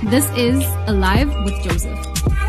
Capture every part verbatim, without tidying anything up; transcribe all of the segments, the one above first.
This is Alive with Joseph.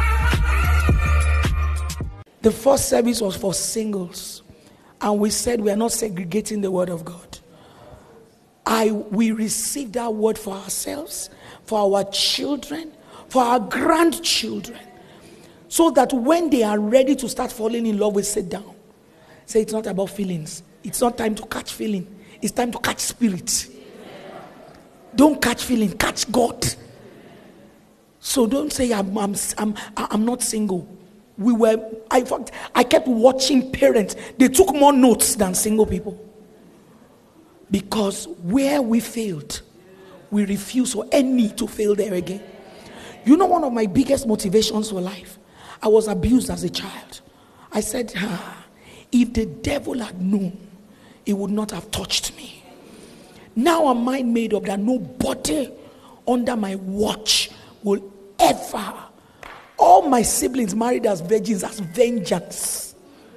The first service was for singles, and we said we are not segregating the word of God. I we received that word for ourselves, for our children, for our grandchildren, so that when they are ready to start falling in love, we sit down. Say it's not about feelings. It's not time to catch feeling. It's time to catch spirit. Don't catch feeling, catch God. So don't say I'm I'm I'm, I'm not single. We were I fact I kept watching parents. They took more notes than single people. Because where we failed, we refuse for any to fail there again. You know, one of my biggest motivations for life, I was abused as a child. I said, ah, if the devil had known, he would not have touched me. Now I'm mind made up that nobody under my watch will ever. All my siblings married as virgins as vengeance.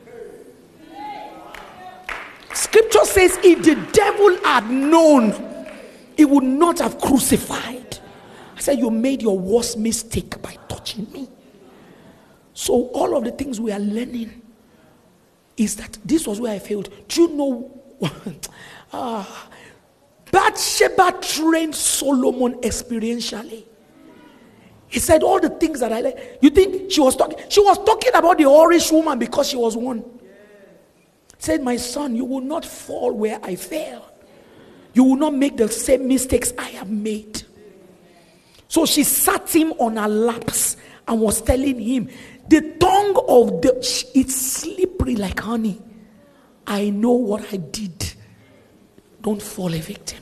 Scripture says if the devil had known, he would not have crucified. I said, you made your worst mistake by touching me. So all of the things we are learning is that this was where I failed. Do you know? ah, Bathsheba trained Solomon experientially. He said all the things that I learned. You think she was talking? She was talking about the Horish woman because she was one. Said, my son, you will not fall where I fell. You will not make the same mistakes I have made. So she sat him on her laps and was telling him, the tongue of the, it's slippery like honey. I know what I did. Don't fall a victim.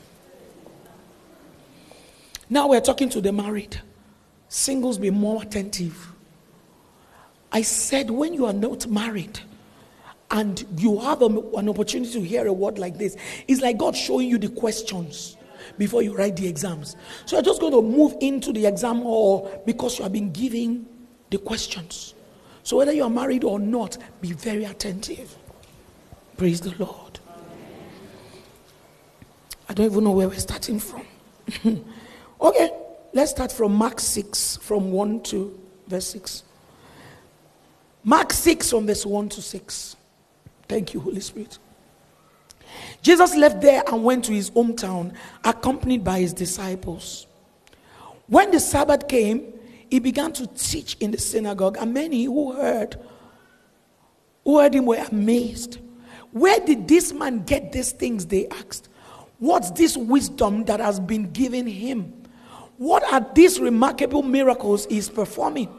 Now we're talking to the married. Singles, be more attentive. I said, when you are not married, and you have a, an opportunity to hear a word like this, it's like God showing you the questions before you write the exams. So you're just going to move into the exam hall because you have been giving the questions. So whether you are married or not, be very attentive. Praise the Lord. I don't even know where we're starting from. Okay, let's start from Mark six, from one to verse six. Mark six, from verse one to six. Thank you, Holy Spirit. Jesus left there and went to his hometown, accompanied by his disciples. When the Sabbath came, he began to teach in the synagogue, and many who heard, who heard him were amazed. Where did this man get these things? They asked. What's this wisdom that has been given him? What are these remarkable miracles he's performing?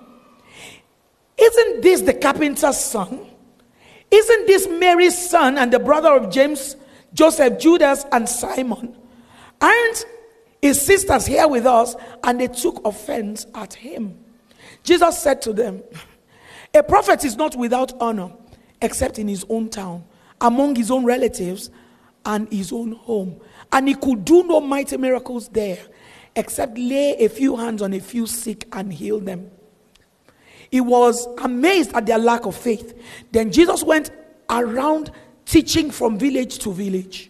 Isn't this the carpenter's son? Isn't this Mary's son and the brother of James, Joseph, Judas, and Simon? Aren't his sisters here with us? And they took offense at him. Jesus said to them, a prophet is not without honor, except in his own town, among his own relatives, and his own home. And he could do no mighty miracles there, except lay a few hands on a few sick and heal them. He was amazed at their lack of faith. Then Jesus went around teaching from village to village.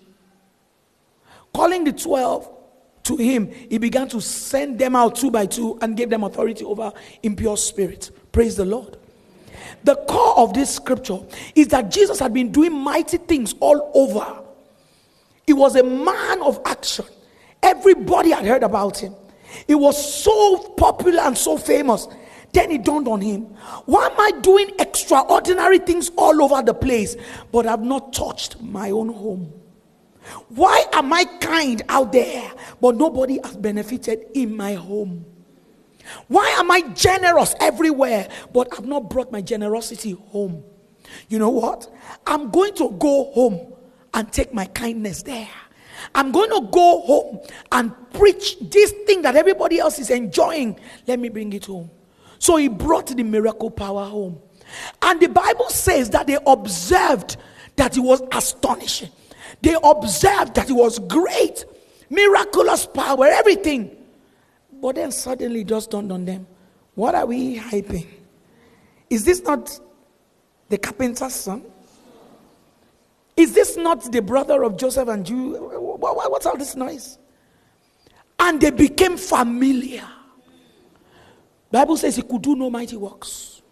Calling the twelve to him, he began to send them out two by two and gave them authority over impure spirits. Praise the Lord. The core of this scripture is that Jesus had been doing mighty things all over. He was a man of action. Everybody had heard about him. He was so popular and so famous. Then it dawned on him, why am I doing extraordinary things all over the place, but I've not touched my own home? Why am I kind out there, but nobody has benefited in my home? Why am I generous everywhere, but I've not brought my generosity home? You know what? I'm going to go home and take my kindness there. I'm going to go home and preach this thing that everybody else is enjoying. Let me bring it home. So he brought the miracle power home. And the Bible says that they observed that it was astonishing. They observed that it was great, miraculous power, everything. But then suddenly it just dawned on them, what are we hyping? Is this not the carpenter's son? Is this not the brother of Joseph and Jude? What's all this noise? And they became familiar. Bible says he could do no mighty works.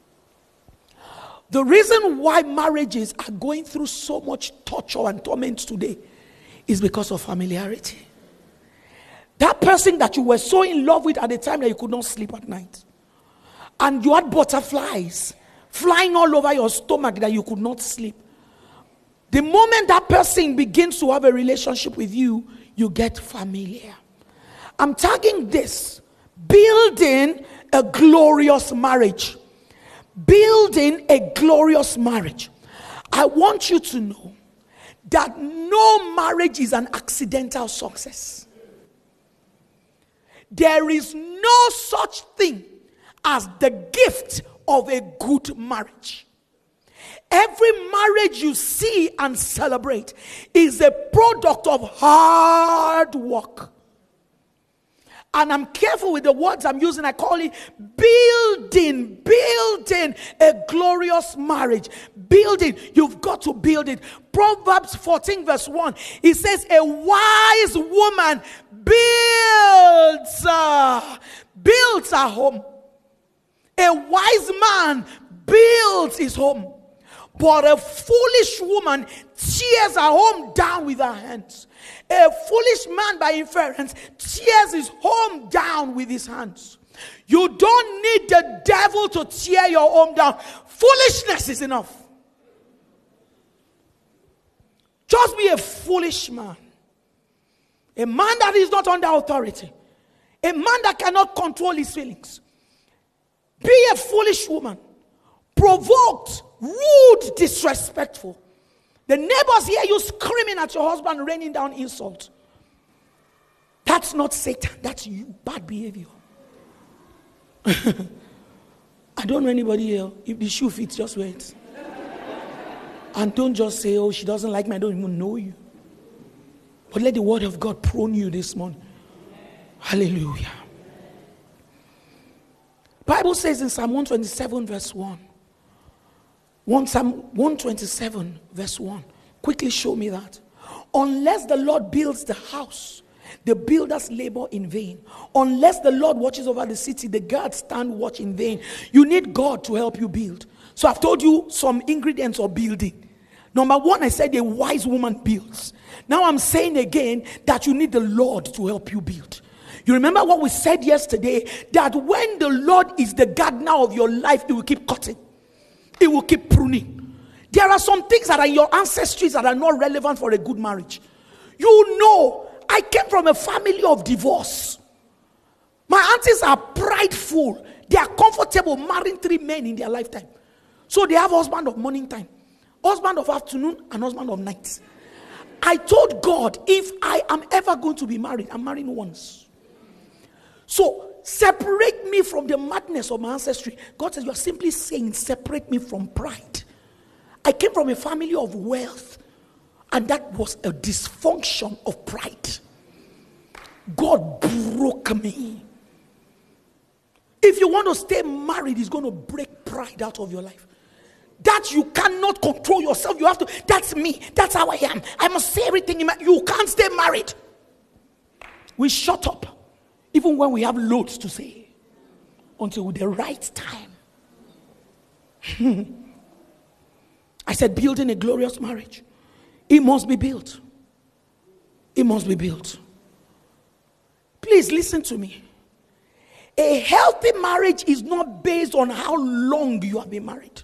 The reason why marriages are going through so much torture and torment today is because of familiarity. That person that you were so in love with at the time that you could not sleep at night, and you had butterflies flying all over your stomach that you could not sleep. The moment that person begins to have a relationship with you, you get familiar. I'm tagging this: building a glorious marriage. Building a glorious marriage. I want you to know that no marriage is an accidental success. There is no such thing as the gift of a good marriage. Every marriage you see and celebrate is a product of hard work. And I'm careful with the words I'm using. I call it building, building a glorious marriage. Building, you've got to build it. Proverbs fourteen verse one, it says, a wise woman builds, uh, builds her home. A wise man builds his home. But a foolish woman tears her home down with her hands. A foolish man, by inference, tears his home down with his hands. You don't need the devil to tear your home down. Foolishness is enough. Just be a foolish man. A man that is not under authority. A man that cannot control his feelings. Be a foolish woman. Provoked, rude, disrespectful. The neighbors hear you screaming at your husband, raining down insult. That's not Satan. That's you. Bad behavior. I don't know anybody here. If the shoe fits, just wear it. And don't just say, oh, she doesn't like me. I don't even know you. But let the word of God prune you this morning. Hallelujah. Bible says in Psalm one twenty-seven verse one. One Psalm one twenty-seven verse one. Quickly show me that. Unless the Lord builds the house, the builders labor in vain. Unless the Lord watches over the city, the guards stand watch in vain. You need God to help you build. So I've told you some ingredients of building. Number one, I said a wise woman builds. Now I'm saying again that you need the Lord to help you build. You remember what we said yesterday, that when the Lord is the gardener of your life, He will keep cutting. It will keep pruning. There are some things that are in your ancestries that are not relevant for a good marriage. You know, I came from a family of divorce. My aunties are prideful. They are comfortable marrying three men in their lifetime. So they have husband of morning time, husband of afternoon, and husband of night. I told God, if I am ever going to be married, I'm marrying once. So separate me from the madness of my ancestry. God says, you are simply saying, separate me from pride. I came from a family of wealth, and that was a dysfunction of pride. God broke me. If you want to stay married, He's going to break pride out of your life. That you cannot control yourself. You have to, that's me. That's how I am. I must say everything in my, you can't stay married. We shut up. Even when we have loads to say, until the right time. I said, building a glorious marriage. It must be built. It must be built. Please listen to me. A healthy marriage is not based on how long you have been married.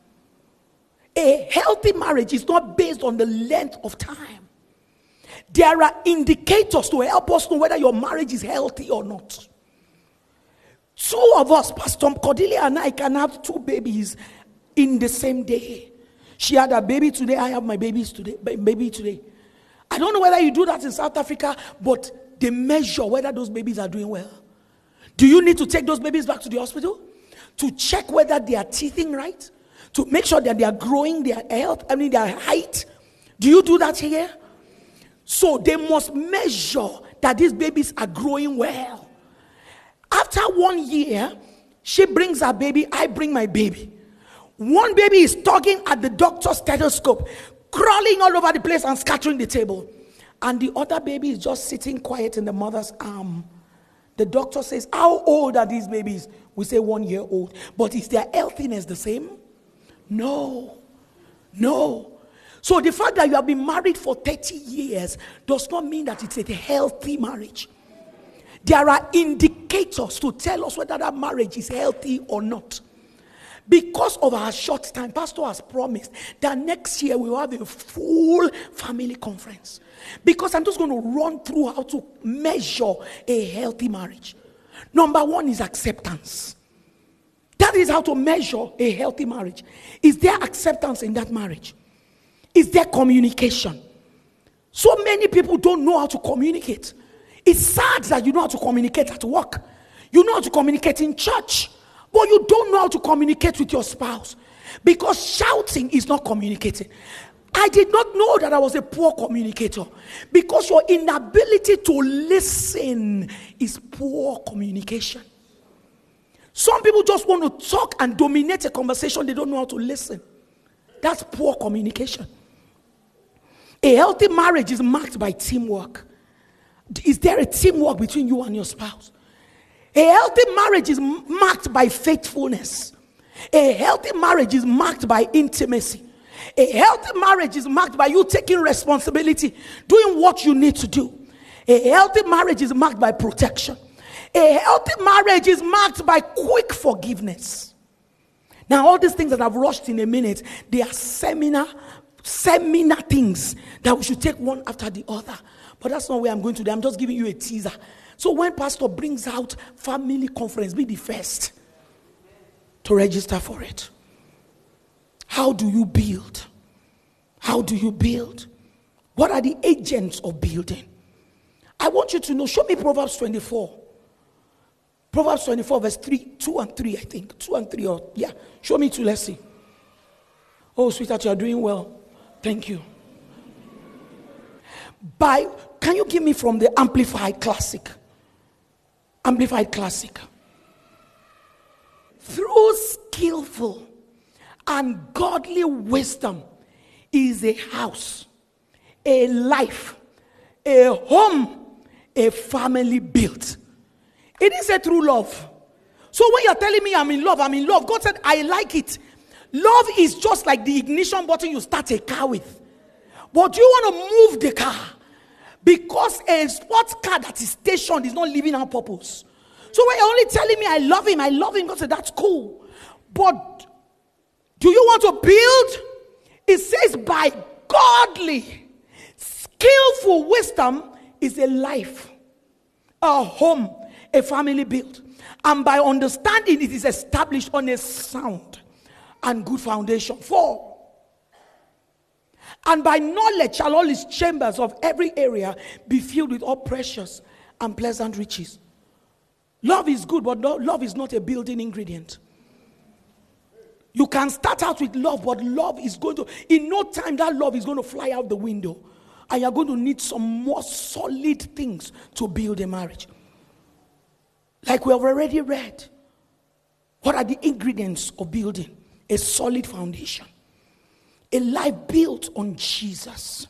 A healthy marriage is not based on the length of time. There are indicators to help us know whether your marriage is healthy or not. Two of us, Pastor Cordelia and I, can have two babies in the same day. She had a baby today, I have my babies today, baby today. I don't know whether you do that in South Africa, but they measure whether those babies are doing well. Do you need to take those babies back to the hospital to check whether they are teething right? To make sure that they are growing, their health, I mean their height? Do you do that here? So they must measure that these babies are growing well. After one year, she brings her baby, I bring my baby. One baby is tugging at the doctor's stethoscope, crawling all over the place and scattering the table. And the other baby is just sitting quiet in the mother's arm. The doctor says, how old are these babies? We say one year old. But is their healthiness the same? No. No. So the fact that you have been married for thirty years does not mean that it's a healthy marriage. There are indicators to tell us whether that marriage is healthy or not. Because of our short time, Pastor has promised that next year we will have a full family conference. Because I'm just going to run through how to measure a healthy marriage. Number one is acceptance. That is how to measure a healthy marriage. Is there acceptance in that marriage? Is there communication? So many people don't know how to communicate. It's sad that you know how to communicate at work. You know how to communicate in church. But you don't know how to communicate with your spouse. Because shouting is not communicating. I did not know that I was a poor communicator. Because your inability to listen is poor communication. Some people just want to talk and dominate a conversation. They don't know how to listen. That's poor communication. A healthy marriage is marked by teamwork. Is there a teamwork between you and your spouse? A healthy marriage is marked by faithfulness. A healthy marriage is marked by intimacy. A healthy marriage is marked by you taking responsibility, doing what you need to do. A healthy marriage is marked by protection. A healthy marriage is marked by quick forgiveness. Now, all these things that I've rushed in a minute, they are seminar, seminar things that we should take one after the other. But that's not where I'm going to do. I'm just giving you a teaser. So when pastor brings out family conference, be the first to register for it. How do you build? How do you build? What are the agents of building? I want you to know. Show me Proverbs twenty-four. Proverbs twenty-four verse three, two and three, I think. Two and three, or yeah. Show me two, let's see. Oh, sweetheart, you are doing well. Thank you. By, can you give me from the Amplified Classic? Amplified Classic. Through skillful and godly wisdom is a house, a life, a home, a family built. It is a true love. So when you're telling me I'm in love, I'm in love. God said, I like it. Love is just like the ignition button you start a car with. But you want to move the car. Because a sports car that is stationed is not living our purpose. So when you're only telling me I love him, I love him, God said, that's cool. But do you want to build? It says by godly, skillful wisdom is a life, a home, a family built. And by understanding, it is established on a sound and good foundation. Four. And by knowledge shall all his chambers of every area be filled with all precious and pleasant riches. Love is good, but no, love is not a building ingredient. You can start out with love, but love is going to, in no time, that love is going to fly out the window. And you're going to need some more solid things to build a marriage. Like we have already read. What are the ingredients of building a solid foundation? A life built on Jesus.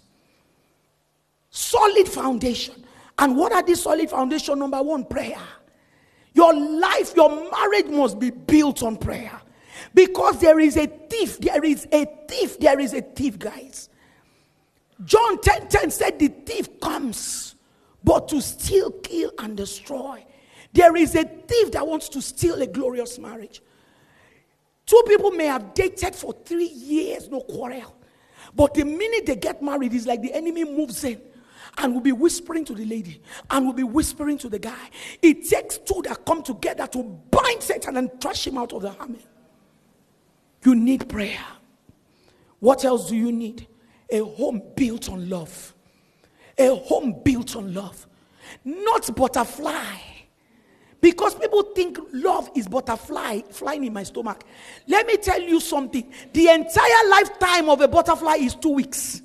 Solid foundation. And what are these solid foundation? Number one, prayer. Your life, your marriage must be built on prayer. Because there is a thief, there is a thief, there is a thief, guys. John ten ten said the thief comes, but to steal, kill, and destroy. There is a thief that wants to steal a glorious marriage. Two people may have dated for three years, no quarrel. But the minute they get married, it's like the enemy moves in and will be whispering to the lady and will be whispering to the guy. It takes two that come together to bind Satan and trash him out of the army. You need prayer. What else do you need? A home built on love. A home built on love. Not butterfly. Because people think love is butterfly flying in my stomach. Let me tell you something. The entire lifetime of a butterfly is two weeks.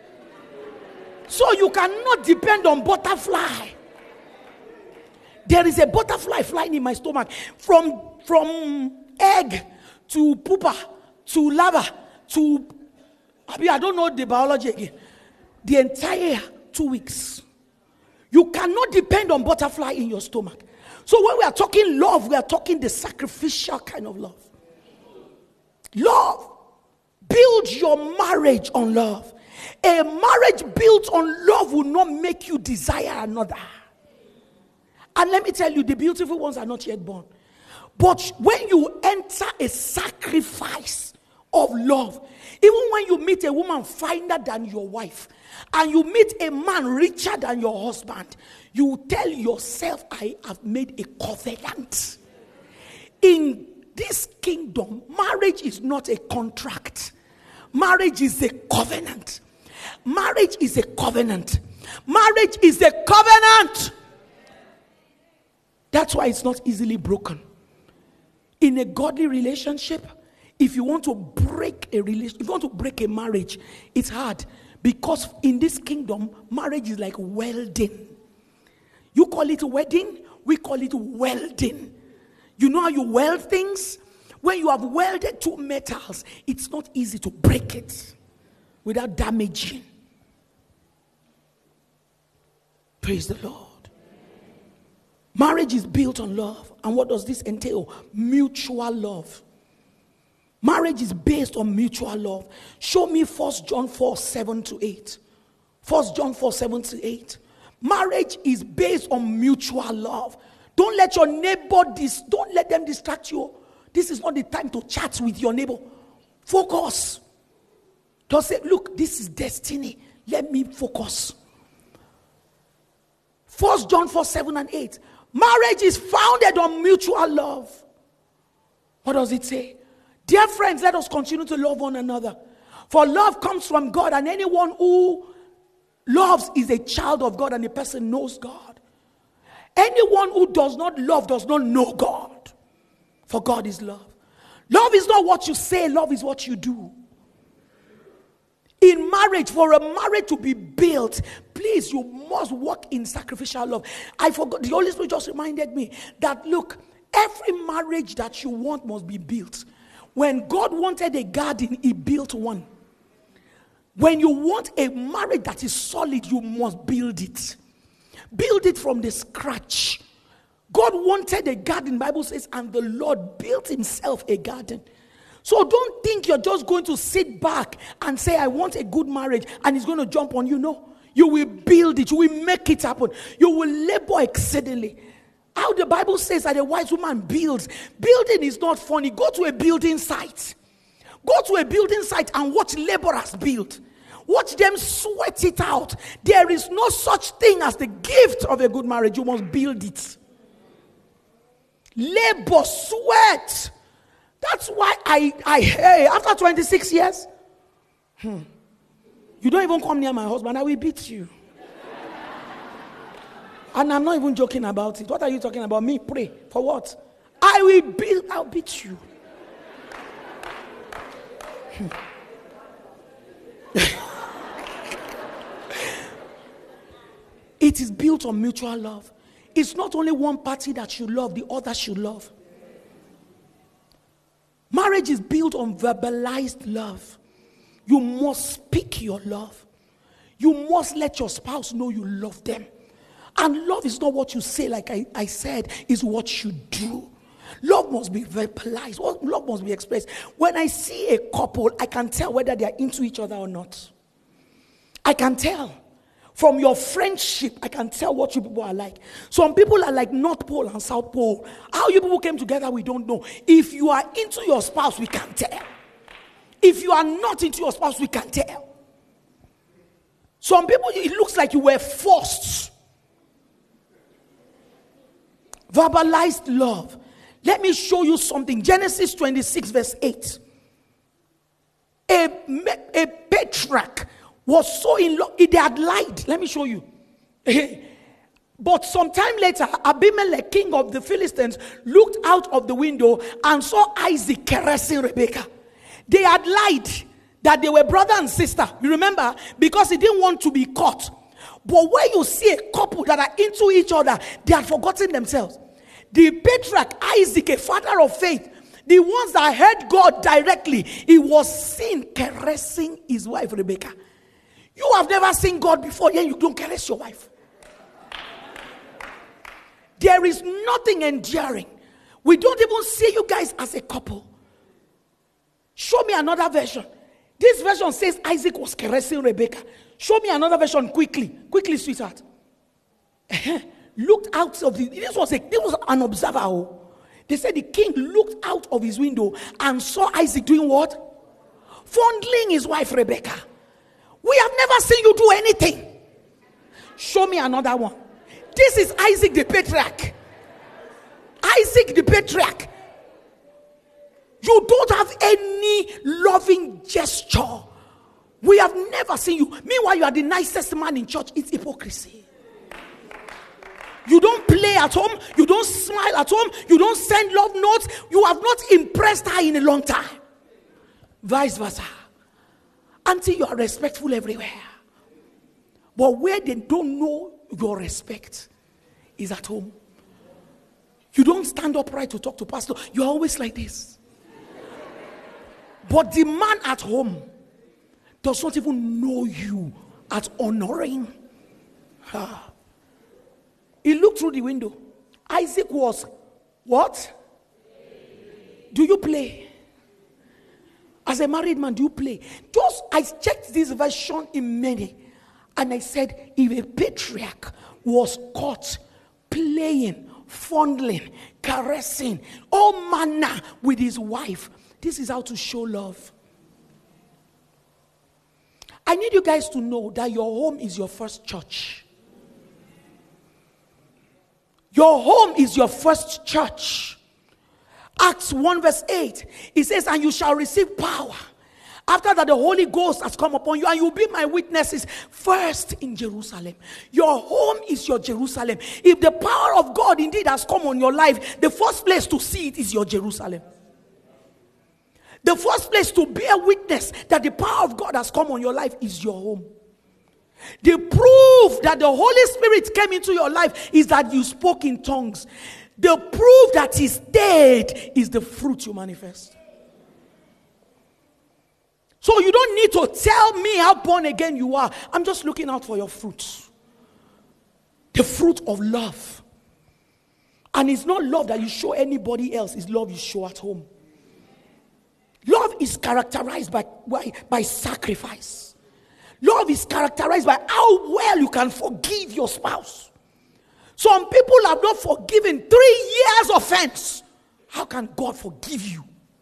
So you cannot depend on butterfly. There is a butterfly flying in my stomach. From, from egg to pupa to lava to, I mean, I don't know the biology again. The entire two weeks. You cannot depend on butterfly in your stomach. So when we are talking love, we are talking the sacrificial kind of love. Love. Build your marriage on love. A marriage built on love will not make you desire another. And let me tell you, the beautiful ones are not yet born. But when you enter a sacrifice of love, even when you meet a woman finer than your wife, and you meet a man richer than your husband, you tell yourself, I have made a covenant. In this kingdom, marriage is not a contract. Marriage is a covenant. Marriage is a covenant. Marriage is a covenant. That's why it's not easily broken. In a godly relationship, if you want to break a relation, if you want to break a marriage, it's hard. Because in this kingdom, marriage is like welding. You call it wedding, we call it welding. You know how you weld things? When you have welded two metals, it's not easy to break it without damaging. Praise the Lord. Marriage is built on love. And what does this entail? Mutual love. Marriage is based on mutual love. Show me First John four, seven to eight. First John four, seven to eight. Marriage is based on mutual love. Don't let your neighbor, dis- don't let them distract you. This is not the time to chat with your neighbor. Focus. Don't say, look, this is destiny. Let me focus. First John four, seven and eight. Marriage is founded on mutual love. What does it say? Dear friends, let us continue to love one another. For love comes from God, and anyone who loves is a child of God, and a person knows God. Anyone who does not love does not know God. For God is love. Love is not what you say, love is what you do. In marriage, for a marriage to be built, please, you must walk in sacrificial love. I forgot, the Holy Spirit just reminded me that, look, every marriage that you want must be built. When God wanted a garden, he built one. When you want a marriage that is solid, you must build it. Build it from the scratch. God wanted a garden, the Bible says, and the Lord built himself a garden. So don't think you're just going to sit back and say, I want a good marriage, and he's going to jump on you. No. You will build it. You will make it happen. You will labor exceedingly. How the Bible says that a wise woman builds. Building is not funny. Go to a building site. Go to a building site and watch laborers build. Watch them sweat it out. There is no such thing as the gift of a good marriage. You must build it. Labor, sweat. That's why I, I hey, after twenty-six years, hmm, you don't even come near my husband, I will beat you. And I'm not even joking about it. What are you talking about? Me, pray. For what? I will beat, I'll beat you. Hmm. It is built on mutual love. It's not only one party that should love, the other should love. Marriage is built on verbalized love. You must speak your love. You must let your spouse know you love them. And love is not what you say, like I, I said, is what you do. Love must be verbalized. Love must be expressed. When I see a couple, I can tell whether they are into each other or not. I can tell. From your friendship, I can tell what you people are like. Some people are like North Pole and South Pole. How you people came together, we don't know. If you are into your spouse, we can tell. If you are not into your spouse, we can tell. Some people, it looks like you were forced. Verbalized love. Let me show you something. Genesis twenty-six verse eight. A, a patriarch was so in love, they had lied. Let me show you. But sometime later, Abimelech, king of the Philistines, looked out of the window and saw Isaac caressing Rebekah. They had lied that they were brother and sister. You remember? Because he didn't want to be caught. But when you see a couple that are into each other, they had forgotten themselves. The patriarch Isaac, a father of faith, the ones that heard God directly, he was seen caressing his wife Rebekah. You have never seen God before, yet you don't caress your wife. There is nothing enduring. We don't even see you guys as a couple. Show me another version. This version says Isaac was caressing Rebekah. Show me another version quickly. Quickly, sweetheart. Looked out of the, this was a, this was an observer. Oh. They said the king looked out of his window and saw Isaac doing what? Fondling his wife Rebekah. We have never seen you do anything. Show me another one. This is Isaac the patriarch. Isaac the patriarch. You don't have any loving gesture. We have never seen you. Meanwhile, you are the nicest man in church. It's hypocrisy. You don't play at home. You don't smile at home. You don't send love notes. You have not impressed her in a long time. Vice versa. Until you are respectful everywhere. But where they don't know your respect is at home. You don't stand upright to talk to pastor. You're always like this. But the man at home does not even know you as honoring her. He looked through the window. Isaac was what? Do you play? As a married man, do you play? Just, I checked this version in many. And I said, if a patriarch was caught playing, fondling, caressing, all manner with his wife, this is how to show love. I need you guys to know that your home is your first church. Your home is your first church. Acts one verse eight. It says, and you shall receive power after that the Holy Ghost has come upon you, and you'll be my witnesses first in Jerusalem. Your home is your Jerusalem. If the power of God indeed has come on your life, the first place to see it is your Jerusalem. The first place to bear witness that the power of God has come on your life is your home. The proof that the Holy Spirit came into your life is that you spoke in tongues. The proof that He stayed is the fruit you manifest. So you don't need to tell me how born again you are. I'm just looking out for your fruit. The fruit of love. And it's not love that you show anybody else. It's love you show at home. Love is characterized by, by, by sacrifice. Love is characterized by how well you can forgive your spouse. Some people have not forgiven three years offense. How can God forgive you?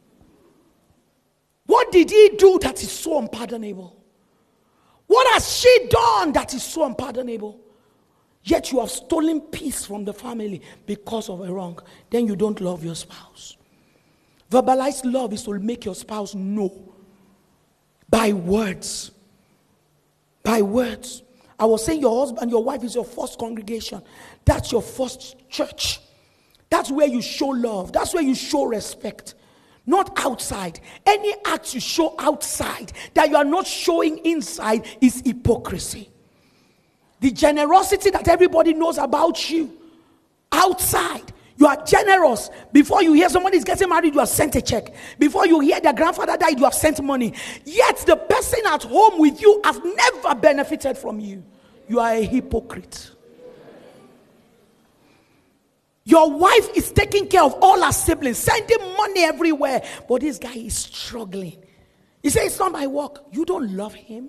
What did He do that is so unpardonable? What has she done that is so unpardonable? Yet you have stolen peace from the family because of a wrong. Then you don't love your spouse. Verbalized love is to make your spouse know by words. By words. I was saying your husband, your wife is your first congregation. That's your first church. That's where you show love. That's where you show respect. Not outside. Any act you show outside that you are not showing inside is hypocrisy. The generosity that everybody knows about you outside. You are generous. Before you hear somebody is getting married, you have sent a check. Before you hear their grandfather died, you have sent money. Yet the person at home with you has never benefited from you. You are a hypocrite. Your wife is taking care of all her siblings, sending money everywhere. But this guy is struggling. He says, it's not my work. You don't love him.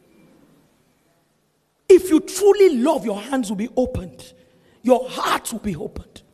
If you truly love, your hands will be opened. Your heart will be opened.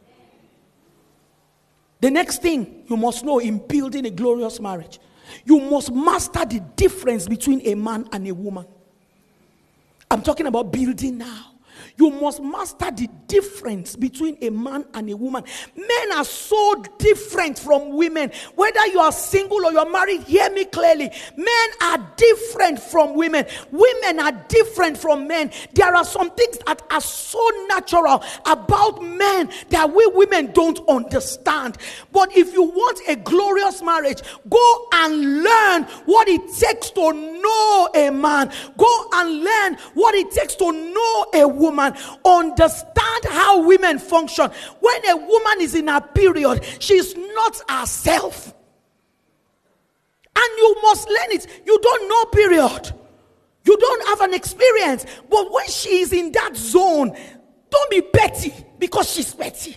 The next thing you must know in building a glorious marriage, you must master the difference between a man and a woman. I'm talking about building now. You must master the difference between a man and a woman. Men are so different from women. Whether you are single or you're married, hear me clearly. Men are different from women. Women are different from men. There are some things that are so natural about men that we women don't understand. But if you want a glorious marriage, go and learn what it takes to know a man. Go and learn what it takes to know a woman. Understand how women function. When a woman is in her period, she's not herself. And you must learn it. You don't know period. You don't have an experience. But when she is in that zone, Don't be petty because she's petty.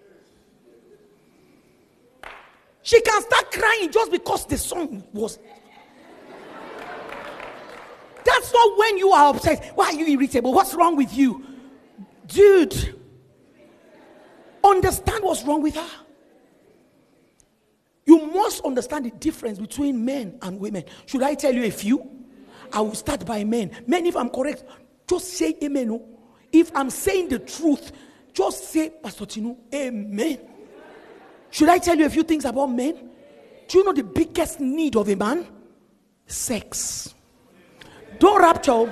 She can start crying just because the song was. That's not when you are upset. Why are you irritable? What's wrong with you? Dude, understand what's wrong with her. You must understand the difference between men and women. Should I tell you a few? I will start by men. Men, if I'm correct, just say amen. No? If I'm saying the truth, just say, Pastor Tinu, amen. Should I tell you a few things about men? Do you know the biggest need of a man? Sex. Don't rapture.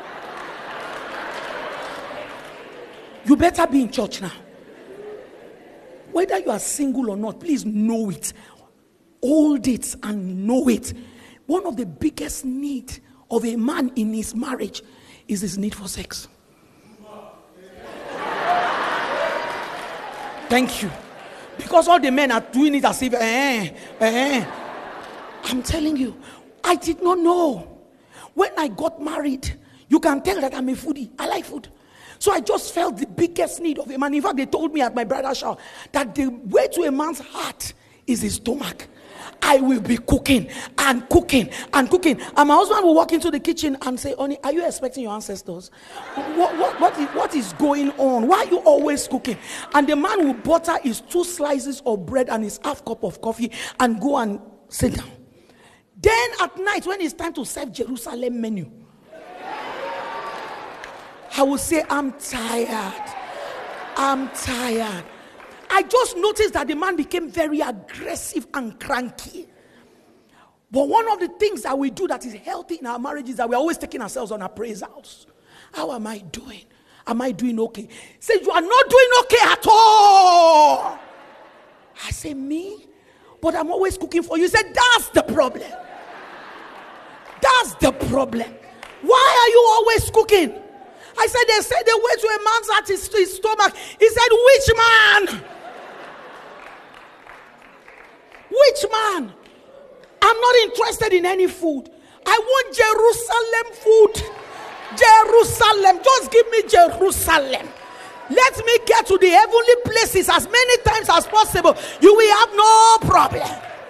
You better be in church now. Whether you are single or not, please know it. Hold it and know it. One of the biggest needs of a man in his marriage is his need for sex. Thank you. Because all the men are doing it as if, eh, eh. I'm telling you, I did not know. When I got married, you can tell that I'm a foodie. I like food. So I just felt the biggest need of a man. In fact, they told me at my bridal shower that the way to a man's heart is his stomach. I will be cooking and cooking and cooking. And my husband will walk into the kitchen and say, honey, are you expecting your ancestors? What, what, what, is, what is going on? Why are you always cooking? And the man will butter his two slices of bread and his half cup of coffee and go and sit down. Then at night, when it's time to serve Jerusalem menu, I will say, I'm tired. I'm tired. I just noticed that the man became very aggressive and cranky. But one of the things that we do that is healthy in our marriage is that we're always taking ourselves on appraisals. How am I doing? Am I doing okay? Say, you are not doing okay at all. I say, me? But I'm always cooking for you. He said, that's the problem. That's the problem. Why are you always cooking? I said, they said the way to a man's heart is to his stomach. He said, which man? Which man? I'm not interested in any food. I want Jerusalem food. Jerusalem. Just give me Jerusalem. Let me get to the heavenly places as many times as possible. You will have no problem.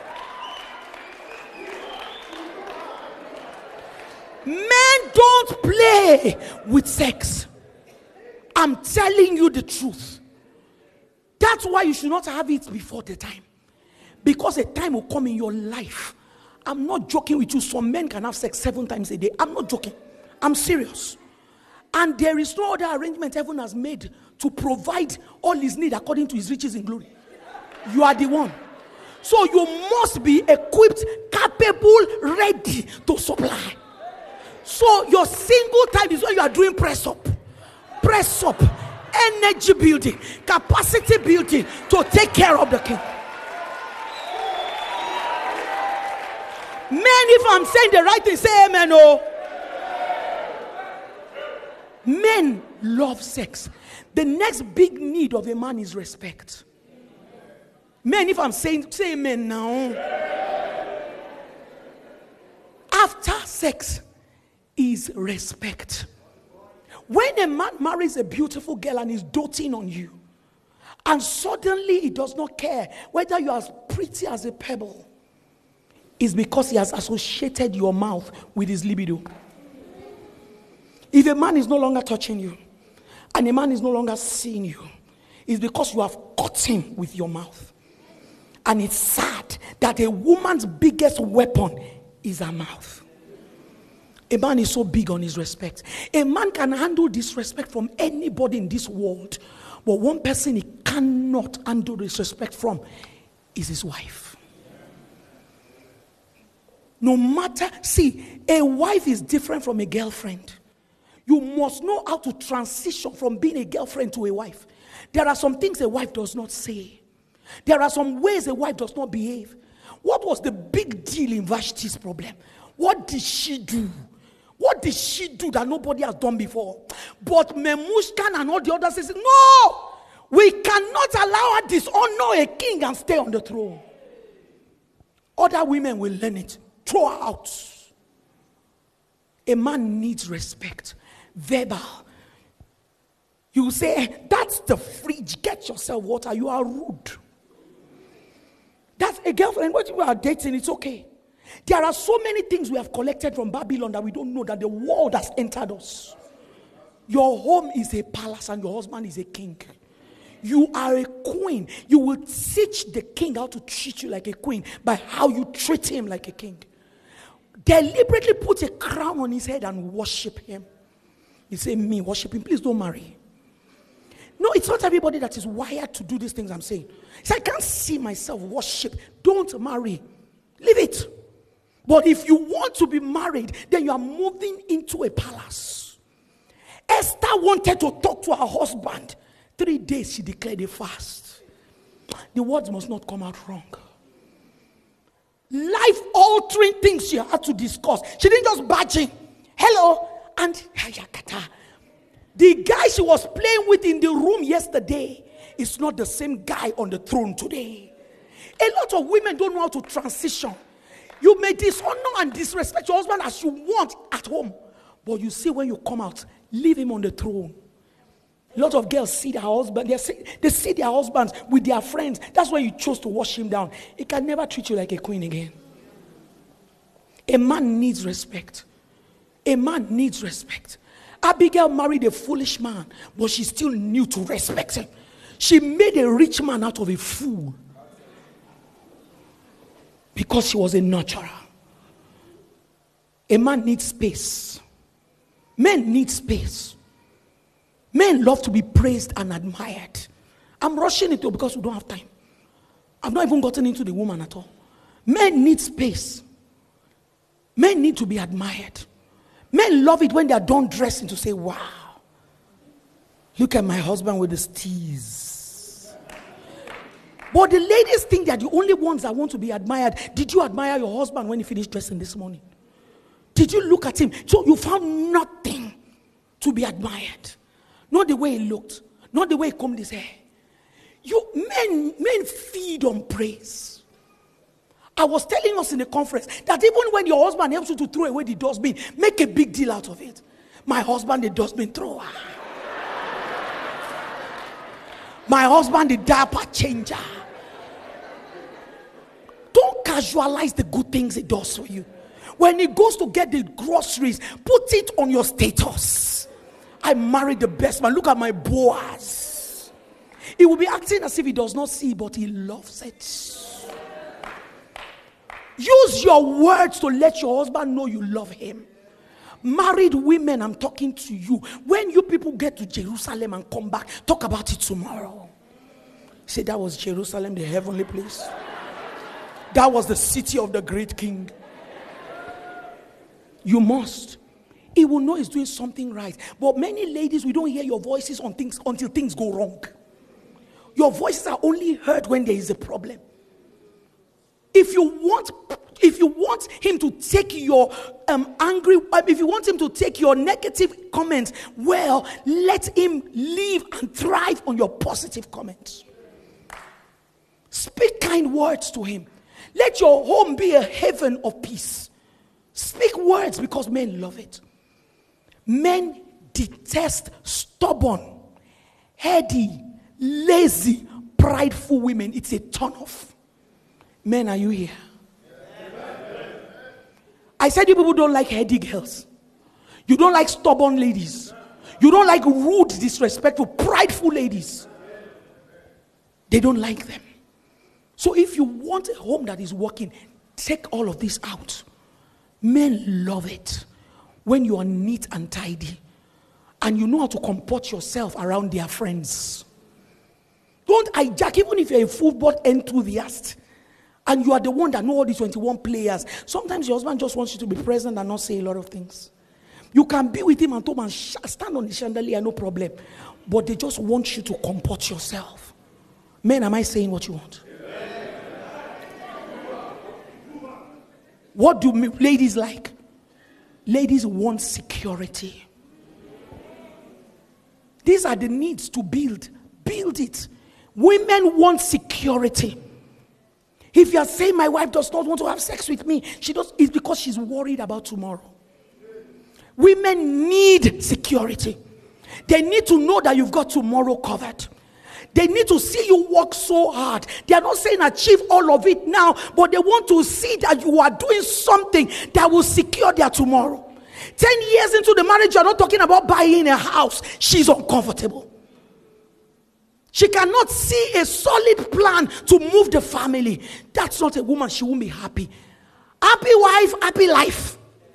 Men don't play with sex. I'm telling you the truth. That's why you should not have it before the time. Because a time will come in your life. I'm not joking with you. Some men can have sex seven times a day. I'm not joking. I'm serious. And there is no other arrangement heaven has made to provide all his need according to his riches in glory. You are the one. So you must be equipped, capable, ready to supply. So your single time is when you are doing press up. Press up. Energy building. Capacity building to take care of the king. Men, if I'm saying the right thing, say amen. Oh. Men love sex. The next big need of a man is respect. Men, if I'm saying, say amen now. After sex is respect. When a man marries a beautiful girl and is doting on you, and suddenly he does not care whether you are as pretty as a pebble, it's because he has associated your mouth with his libido. If a man is no longer touching you, and a man is no longer seeing you, it's because you have caught him with your mouth. And it's sad that a woman's biggest weapon is her mouth. A man is so big on his respect. A man can handle disrespect from anybody in this world. But one person he cannot handle disrespect from is his wife. No matter, see, a wife is different from a girlfriend. You must know how to transition from being a girlfriend to a wife. There are some things a wife does not say. There are some ways a wife does not behave. What was the big deal in Vashti's problem? What did she do? What did she do that nobody has done before? But Memushkan and all the others said, no, we cannot allow her dishonor a king and stay on the throne. Other women will learn it. Throw her out. A man needs respect. Verbal. You say, that's the fridge, get yourself water. You are rude. That's a girlfriend. When you are dating, it's okay. There are so many things we have collected from Babylon that we don't know that the world has entered us. Your home is a palace and your husband is a king. You are a queen. You will teach the king how to treat you like a queen by how you treat him like a king. Deliberately put a crown on his head and worship him. You say, me, worship him. Please don't marry. No, it's not everybody that is wired to do these things I'm saying. So I can't see myself worship. Don't marry. Leave it. But if you want to be married, then you are moving into a palace. Esther wanted to talk to her husband. Three days she declared a fast. The words must not come out wrong. Life-altering things she had to discuss. She didn't just barge in. Hello. And the guy she was playing with in the room yesterday is not the same guy on the throne today. A lot of women don't know how to transition. You may dishonor and disrespect your husband as you want at home. But you see when you come out, leave him on the throne. A lot of girls see their husband, they see, they see their husbands with their friends. That's why you chose to wash him down. He can never treat you like a queen again. A man needs respect. A man needs respect. Abigail married a foolish man, but she still knew to respect him. She made a rich man out of a fool because she was a nurturer. A man needs space. Men need space. Men love to be praised and admired. I'm rushing it because we don't have time. I've not even gotten into the woman at all. Men need space. Men need to be admired. Men love it when they are done dressing to say, wow, look at my husband with his tees. But the ladies think they are the only ones that want to be admired. Did you admire your husband when he finished dressing this morning? Did you look at him? So you found nothing to be admired. Not the way he looked. Not the way he combed his hair. You men, men feed on praise. I was telling us in the conference that even when your husband helps you to throw away the dustbin, make a big deal out of it. My husband, the dustbin thrower. My husband, the diaper changer. Don't casualize the good things he does for you. When he goes to get the groceries, put it on your status. I married the best man. Look at my Boaz. He will be acting as if he does not see, but he loves it. Use your words to let your husband know you love him. Married women, I'm talking to you. When you people get to Jerusalem and come back, talk about it tomorrow. Say that was Jerusalem, the heavenly place. That was the city of the great king. You must. He will know he's doing something right. But many ladies, we don't hear your voices on things until things go wrong. Your voices are only heard when there is a problem. If you want, if you want him to take your um, angry, if you want him to take your negative comments, well, let him live and thrive on your positive comments. Speak kind words to him. Let your home be a haven of peace. Speak words because men love it. Men detest stubborn, heady, lazy, prideful women. It's a turn off. Men, are you here? I said you people don't like heady girls. You don't like stubborn ladies. You don't like rude, disrespectful, prideful ladies. They don't like them. So if you want a home that is working, take all of this out. Men love it when you are neat and tidy and you know how to comport yourself around their friends. Don't hijack, even if you're a football enthusiast and you are the one that knows all these twenty-one players. Sometimes your husband just wants you to be present and not say a lot of things. You can be with him and talk and stand on the chandelier, no problem. But they just want you to comport yourself. Men, am I saying what you want? What do ladies like? Ladies want security. These are the needs to build. Build it. Women want security. If you are saying my wife does not want to have sex with me, she does, it's because she's worried about tomorrow. Women need security. They need to know that you've got tomorrow covered. They need to see you work so hard. They are not saying achieve all of it now, but they want to see that you are doing something that will secure their tomorrow. Ten years into the marriage, you're not talking about buying a house. She's uncomfortable. She cannot see a solid plan to move the family. That's not a woman. She won't be happy. Happy wife, happy life.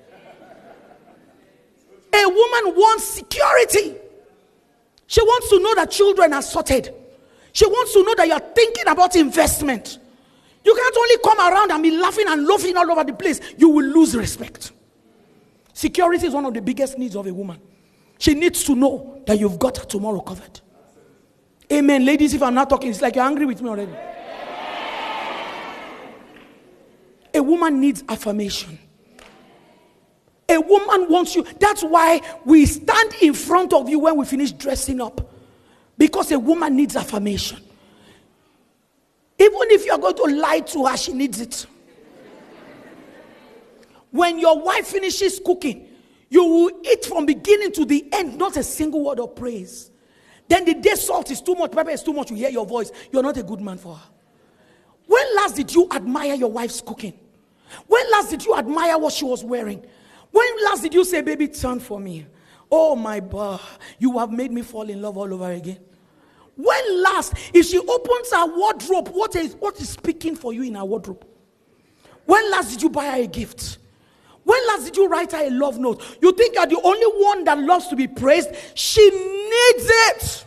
A woman wants security. She wants to know that children are sorted. She wants to know that you're thinking about investment. You can't only come around and be laughing and laughing all over the place. You will lose respect. Security is one of the biggest needs of a woman. She needs to know that you've got her tomorrow covered. Amen. Ladies, if I'm not talking, it's like you're angry with me already. A woman needs affirmation. A woman wants you. That's why we stand in front of you when we finish dressing up. Because a woman needs affirmation. Even if you're going to lie to her, she needs it. When your wife finishes cooking, you will eat from beginning to the end, not a single word of praise. Then the day salt is too much, pepper is too much, you hear your voice. You're not a good man for her. When last did you admire your wife's cooking? When last did you admire what she was wearing? When last did you say, baby, turn for me? Oh my God, you have made me fall in love all over again. When last, if she opens her wardrobe, what is, what is speaking for you in her wardrobe? When last did you buy her a gift? When last did you write her a love note? You think you're the only one that loves to be praised? She needs it.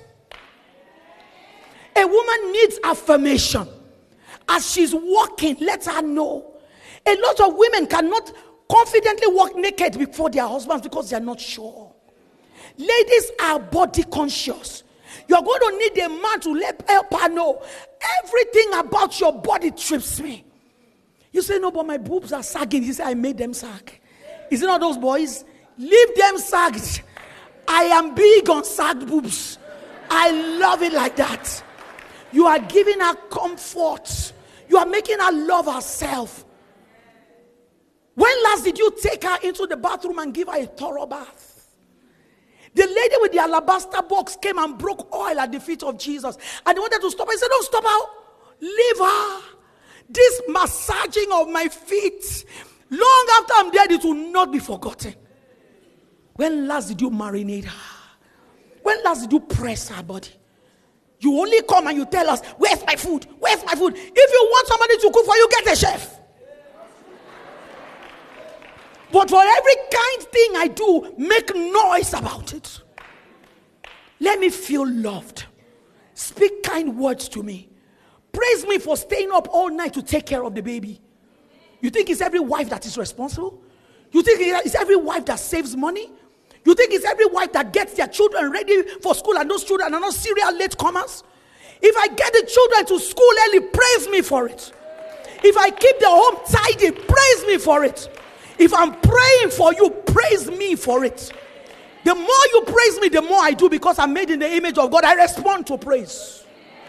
A woman needs affirmation. As she's walking, let her know. A lot of women cannot confidently walk naked before their husbands because they are not sure. Ladies are body conscious. You're going to need a man to let help her know everything about your body trips me. You say, no, but my boobs are sagging. He said, I made them sag. Is it not those boys? Leave them sagged. I am big on sagged boobs. I love it like that. You are giving her comfort. You are making her love herself. When last did you take her into the bathroom and give her a thorough bath? The lady with the alabaster box came and broke oil at the feet of Jesus. And they wanted to stop her. He said, don't stop her. Leave her. This massaging of my feet, long after I'm dead, it will not be forgotten. When last did you marinate her? When last did you press her body? You only come and you tell us, where's my food? Where's my food? If you want somebody to cook for you, get a chef. But for every kind thing I do, make noise about it. Let me feel loved. Speak kind words to me. Praise me for staying up all night to take care of the baby. You think it's every wife that is responsible? You think it's every wife that saves money? You think it's every wife that gets their children ready for school and those children are not serial latecomers? If I get the children to school early, praise me for it. If I keep the home tidy, praise me for it. If I'm praying for you, praise me for it. The more you praise me, the more I do, because I'm made in the image of God. I respond to praise.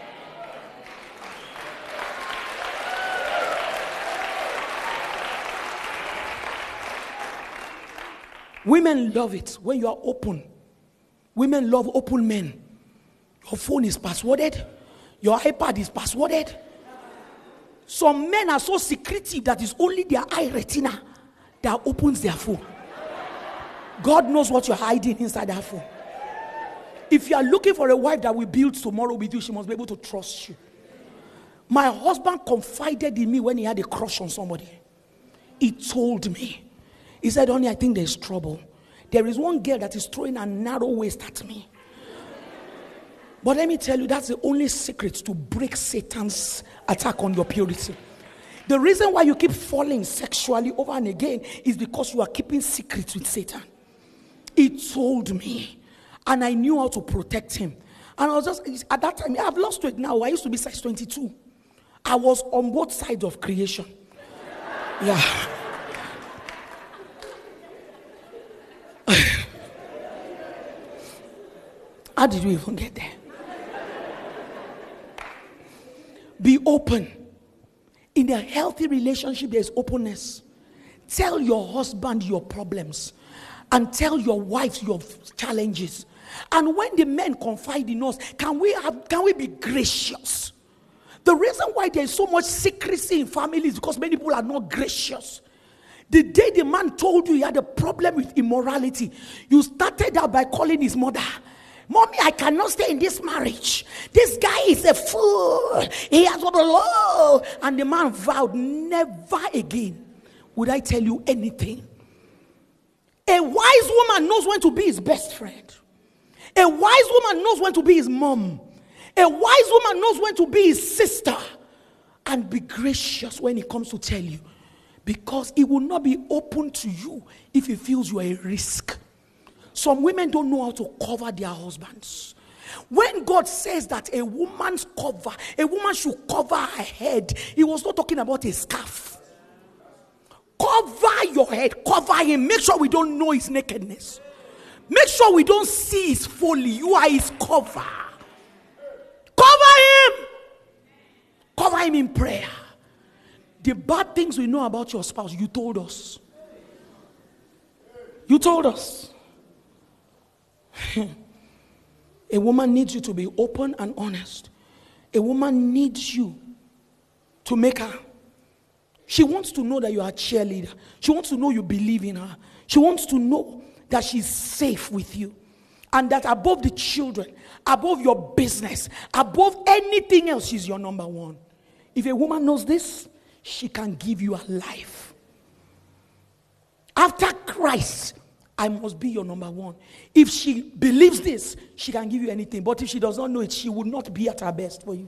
Women love it when you are open. Women love open men. Your phone is passworded. Your iPad is passworded. Some men are so secretive that it's only their eye retina that opens their phone. God knows what you're hiding inside that phone. If you are looking for a wife that will build tomorrow with you, she must be able to trust you. My husband confided in me when he had a crush on somebody. He told me. He said, honey, I think there's trouble. There is one girl that is throwing a narrow waist at me. But let me tell you, that's the only secret to break Satan's attack on your purity. The reason why you keep falling sexually over and again is because you are keeping secrets with Satan. He told me, and I knew how to protect him. And I was just, at that time, I've lost weight now. I used to be size twenty-two. I was on both sides of creation. Yeah. How did you even get there? Be open. In a healthy relationship, there's openness. Tell your husband your problems and tell your wife your challenges. And when the men confide in us, can we have, can we be gracious? The reason why there is so much secrecy in families is because many people are not gracious. The day the man told you he had a problem with immorality, you started out by calling his mother, "Mommy, I cannot stay in this marriage. This guy is a fool. He has got a law." And the man vowed, "Never again would I tell you anything." A wise woman knows when to be his best friend. A wise woman knows when to be his mom. A wise woman knows when to be his sister. And be gracious when he comes to tell you. Because he will not be open to you if he feels you are a risk. Some women don't know how to cover their husbands. When God says that a woman's cover, a woman should cover her head, he was not talking about a scarf. Cover your head, cover him. Make sure we don't know his nakedness. Make sure we don't see his folly. You are his cover. Cover him. Cover him in prayer. The bad things we know about your spouse, you told us. You told us. A woman needs you to be open and honest. A woman needs you to make her. She wants to know that you are a cheerleader. She wants to know you believe in her. She wants to know that she's safe with you. And that above the children, above your business, above anything else, she's your number one. If a woman knows this, she can give you a life. After Christ, I must be your number one. If she believes this, she can give you anything. But if she does not know it, she will not be at her best for you.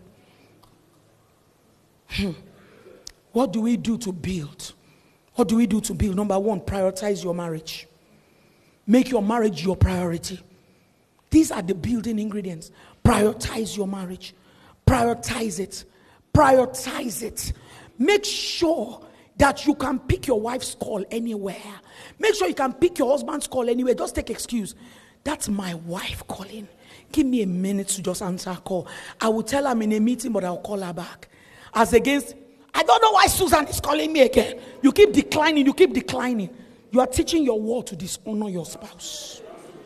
Hmm. What do we do to build? What do we do to build? Number one, prioritize your marriage. Make your marriage your priority. These are the building ingredients. Prioritize your marriage. Prioritize it. Prioritize it. Make sure that you can pick your wife's call anywhere. Make sure you can pick your husband's call anywhere. Just take excuse. That's my wife calling. Give me a minute to just answer a call. I will tell her I'm in a meeting, but I'll call her back. As against, I don't know why Susan is calling me again. You keep declining, you keep declining. You are teaching your word to dishonor your spouse.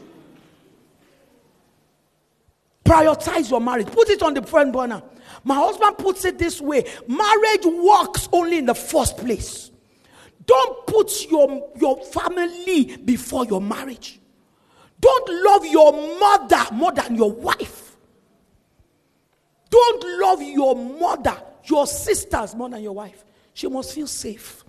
Prioritize your marriage. Put it on the front burner. My husband puts it this way. Marriage works only in the first place. Don't put your, your family before your marriage. Don't love your mother more than your wife. Don't love your mother, your sisters more than your wife. She must feel safe.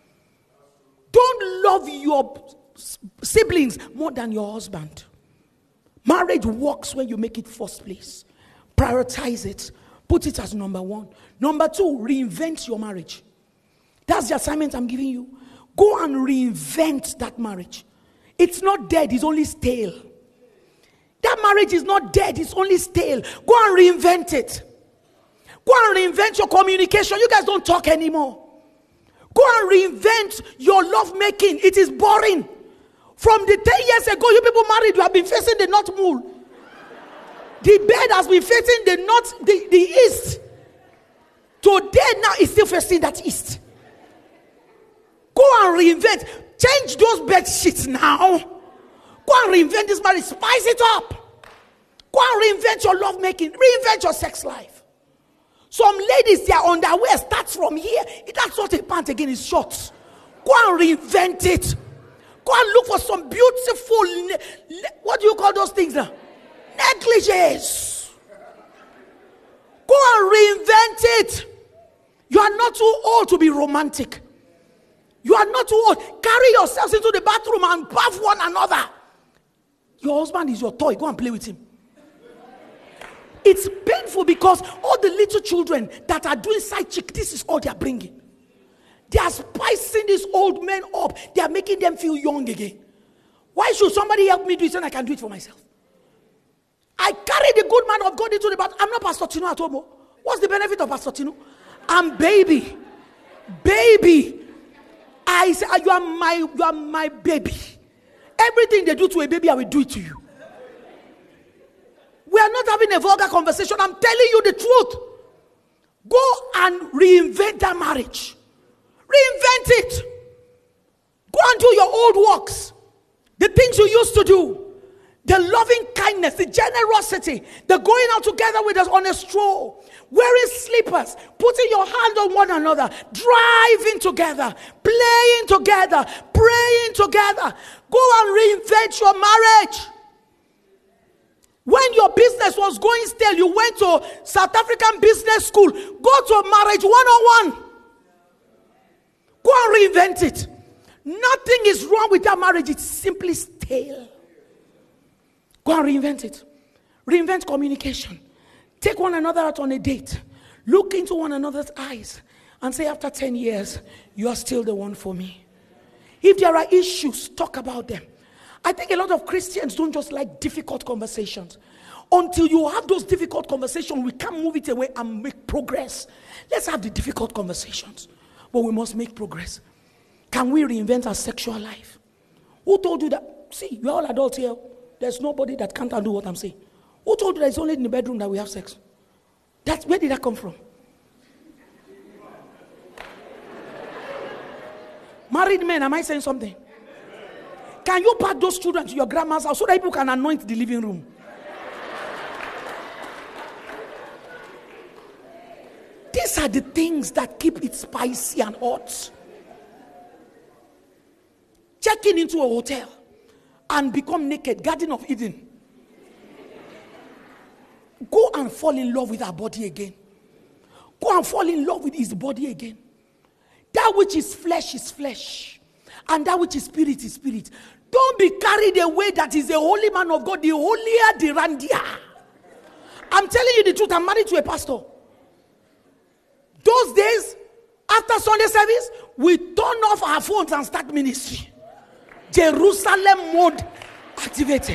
Don't love your siblings more than your husband. Marriage works when you make it first place. Prioritize it. Put it as number one. Number two, reinvent your marriage. That's the assignment I'm giving you. Go and reinvent that marriage. It's not dead, it's only stale. That marriage is not dead, it's only stale. Go and reinvent it. Go and reinvent your communication. You guys don't talk anymore. Go and reinvent your love making. It is boring. From the ten years ago, you people married, you have been facing the north pole. The bed has been facing the north, the, the east. Today now it's still facing that east. Go and reinvent. Change those bed sheets now. Go and reinvent this marriage. Spice it up. Go and reinvent your love making. Reinvent your sex life. Some ladies, their underwear starts from here. That's not a pant again, it's short. Go and reinvent it. Go and look for some beautiful, what do you call those things now? Negligees. Go and reinvent it. You are not too old to be romantic. You are not too old. Carry yourselves into the bathroom and bath one another. Your husband is your toy. Go and play with him. It's painful because all the little children that are doing side chick, this is all they are bringing. They are spicing these old men up. They are making them feel young again. Why should somebody help me do it when I can do it for myself? I carry the good man of God into the bath. I'm not Pastor Tino at home. What's the benefit of Pastor Tino? I'm baby. Baby. I say, you are my, you are my baby. Everything they do to a baby, I will do it to you. We are not having a vulgar conversation. I'm telling you the truth. Go and reinvent that marriage. Reinvent it. Go and do your old works. The things you used to do. the loving kindness, the generosity, the going out together with us on a stroll, wearing slippers, putting your hand on one another, driving together, playing together, praying together. Go and reinvent your marriage. When your business was going stale, you went to South African Business School. Go to marriage one oh one. Go and reinvent it. Nothing is wrong with that marriage. It's simply stale. Go and reinvent it. Reinvent communication. Take one another out on a date. Look into one another's eyes and say, after ten years, you are still the one for me. If there are issues, talk about them. I think a lot of Christians don't just like difficult conversations. Until you have those difficult conversations, we can't move it away and make progress. Let's have the difficult conversations, but we must make progress. Can we reinvent our sexual life? Who told you that? See, we're all adults here. There's nobody that can't undo what I'm saying. Who told you that it's only in the bedroom that we have sex? That's, where did that come from? Married men, am I saying something? Can you pack those children to your grandma's house so that people can anoint the living room? These are the things that keep it spicy and hot. Checking into a hotel and become naked, Garden of Eden. Go and fall in love with our body again. Go and fall in love with his body again. That which is flesh is flesh, and that which is spirit is spirit. Don't be carried away that is a holy man of God, the holier the randia. I'm telling you the truth, I'm married to a pastor. Those days, after Sunday service, we turn off our phones and start ministry. Jerusalem mode activated.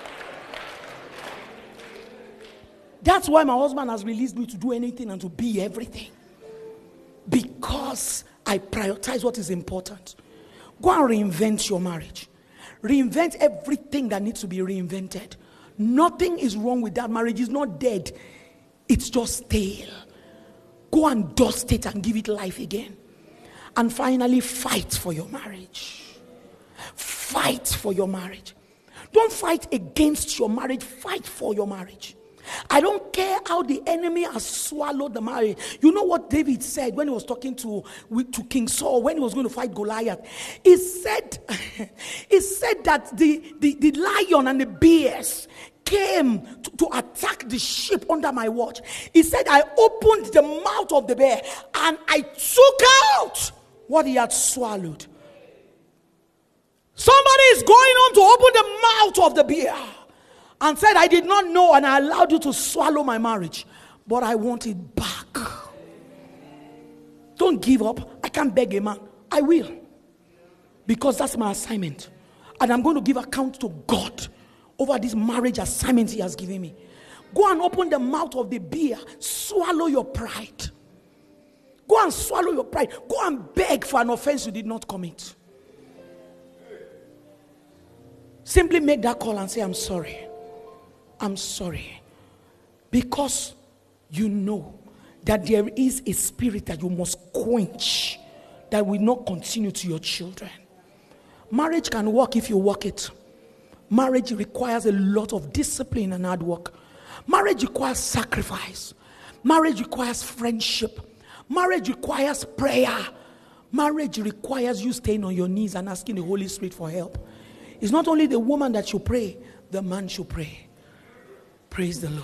That's why my husband has released me to do anything and to be everything. Because I prioritize what is important. Go and reinvent your marriage. Reinvent everything that needs to be reinvented. Nothing is wrong with that marriage. It's not dead. It's just stale. Go and dust it and give it life again. And finally, fight for your marriage. Fight for your marriage. Don't fight against your marriage. Fight for your marriage. I don't care how the enemy has swallowed the marriage. You know what David said when he was talking to, to King Saul, when he was going to fight Goliath? He said, he said that the, the, the lion and the bears came to, to attack the sheep under my watch. He said, I opened the mouth of the bear and I took out what he had swallowed. Somebody is going on to open the mouth of the bear and said, I did not know and I allowed you to swallow my marriage, but I want it back. Don't give up. I can't beg a man. I will. Because that's my assignment. And I'm going to give account to God over this marriage assignment he has given me. Go and open the mouth of the bear. Swallow your pride. Go and swallow your pride. Go and beg for an offense you did not commit. Simply make that call and say, I'm sorry. I'm sorry. Because you know that there is a spirit that you must quench that will not continue to your children. Marriage can work if you work it. Marriage requires a lot of discipline and hard work. Marriage requires sacrifice. Marriage requires friendship. Marriage requires prayer. Marriage requires you staying on your knees and asking the Holy Spirit for help. It's not only the woman that should pray, the man should pray. Praise the Lord.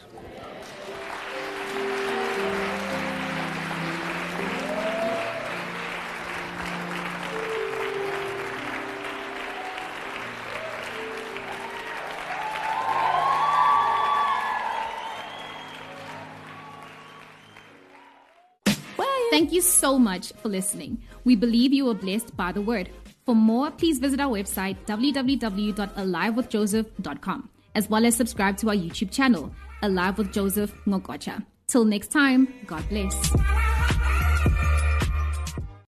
Thank you so much for listening. We believe you were blessed by the word. For more, please visit our website, w w w dot alive with joseph dot com, as well as subscribe to our YouTube channel, Alive with Joseph Ngokocha. Till next time, God bless.